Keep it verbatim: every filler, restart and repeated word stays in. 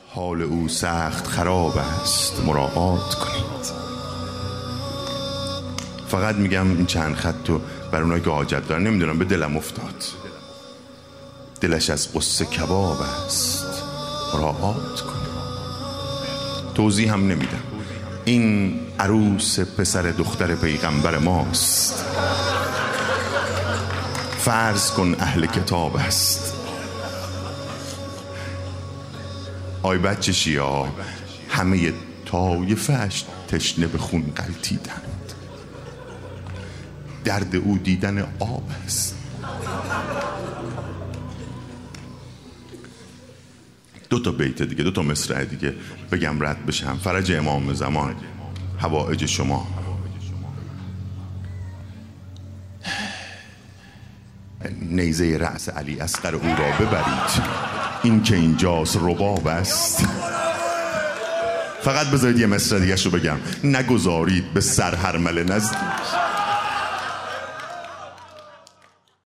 حال او سخت خراب است، مراعات کنید. فقط میگم این چند خطو بر اونایی که حاجت دارن، نمیدونم به دلم افتاد. دلش از قصه کباب است، مراعات کنید. توضیح هم نمیدم. این عروس پسر دختر پیغمبر ماست. فرض کن اهل کتاب است. آی بچه شیعه، همه طایفه‌اش تشنه به خون غلطیدند. درد او دیدن آب است. دو تا بیت دیگه، دو تا مصرع دیگه بگم رد بشم. فرج امام زمان، حوائج شما. نیزه رأس علی اصغر او را ببرید، این که اینجاست رباب است. فقط بذارید یه مصرع دیگه شو بگم. نگذارید به سر هرمله نزدیک.